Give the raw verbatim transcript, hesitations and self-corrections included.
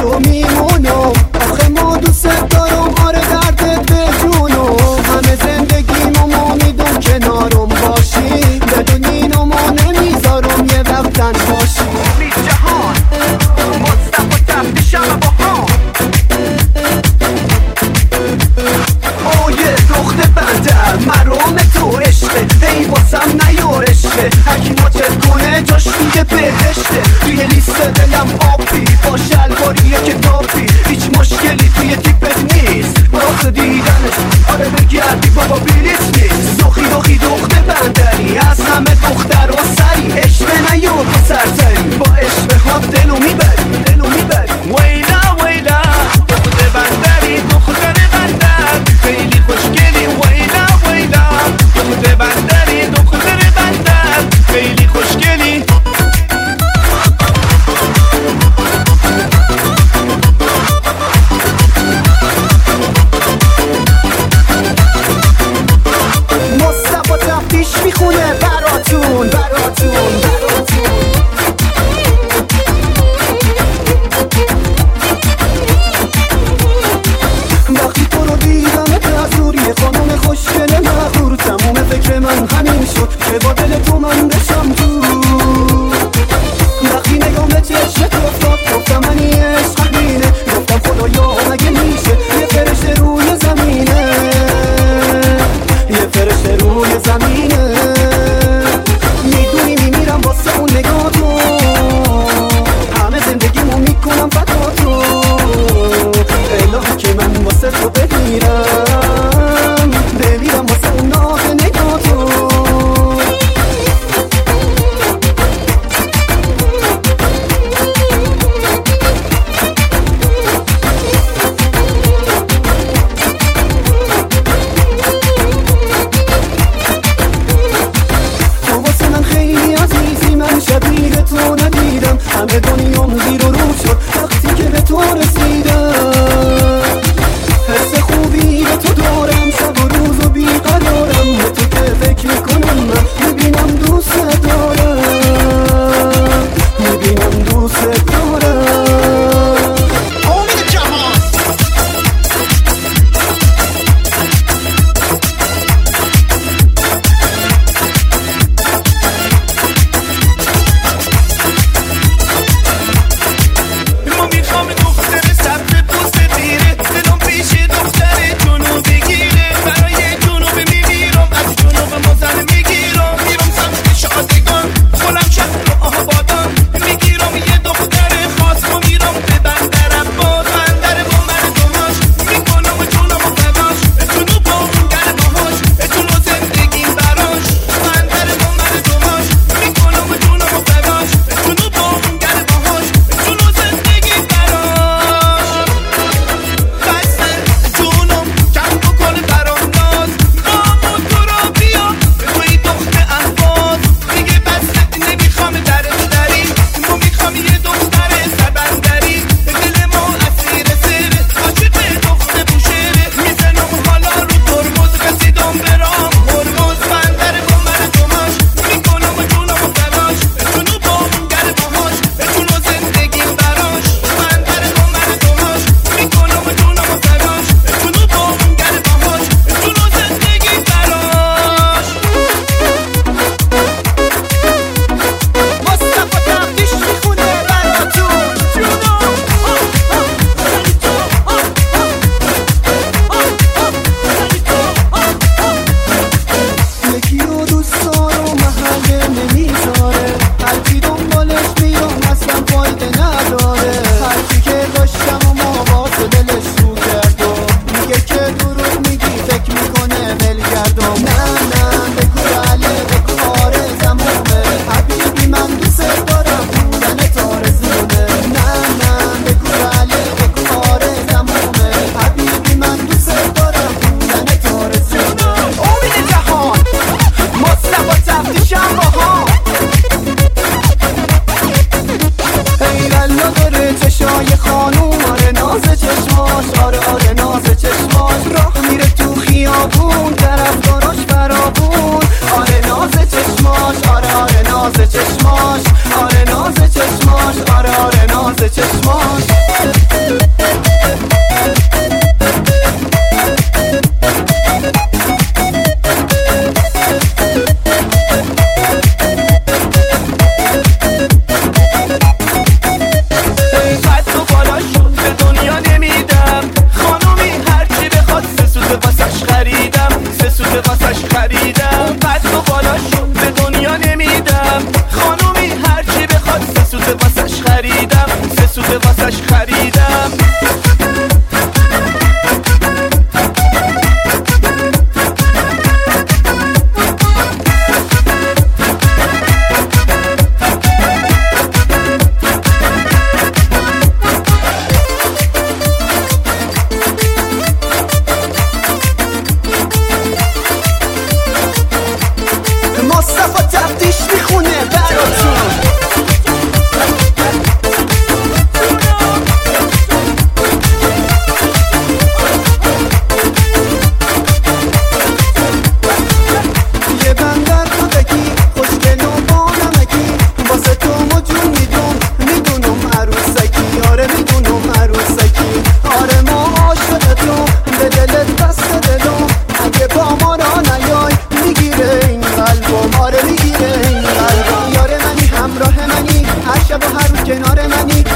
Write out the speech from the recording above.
تو میمونم، آخه ما دوست دارم، آره دردت به جونم. همه زندگیمو میدون کنارم باشی، بدونینمو نمیذارم یه وقتن باشی. امید جهان مصطفی تفتیشم با ها اوه دخت بنده مرام تو عشقه، هی واسم نیارشته، هکی ماچت کنه جاش توی بهشته. توی لیست دلم آبی با شلواریه که تاپی، هیچ مشکلی توی تیپت نیست، راست دیدنش آره بگردی بابا بلیت نیست. دخی دخی دخت بندری از همه دختر و سری، عشق نیار تو سرسری، با عشق ها دلو میبری دلو میبری. ویلا ویلا دخت بندری دختر بندر خیلی خوشگلی. ویلا ویلا دخت بندری دختر بندر خیلی خوشگلی. مصطفی تفتیش میخونه براتون براتون براتون. وقتی تو رو دیدم از نوری خانم خوشگل مغرور، تموم فکر من همین شد که با دل تو من بشم تو. وقتی نگام به چشمت افتاد گفتم من این عشق بینه، گفتم خدایا مگه میشه یه فرشته روی زمینه، یه فرشته روی زمینه. میدونی میمیرم واسه اون نگاه تو، همه زندگیمو میکنم فدا تو. الهی که من واسه تو بمیرم، بمیرم واسه اون ناز نگاه تو. تو ندیدم همه دنیام زیر و رو شد وقتی که به تو رسیدم. حس خوبی به تو دارم، شب و روز و بیقرارم، به تو که فکر میکنم من میبینم دوست دارم، میبینم دوست دارم. امید جهان چشماش، آره ناز چشماش، آره آره ناز چشماش. واسش خریدم، سه سوته واسش خریدم. مصطفی تفتیش میخونه براتون. یه بندر خودکی خوشگل و بانمکی، واسه تو مجون میدون میدونم عروسکی. آره میدونم عروسکی، آره ما عاشق تو، به دلت بست دلم. اگه با ما را نیای میگیره این قلبم، آره میگیره این قلبم. یار منی، همراه منی، هر شب و هر روز کنار منی.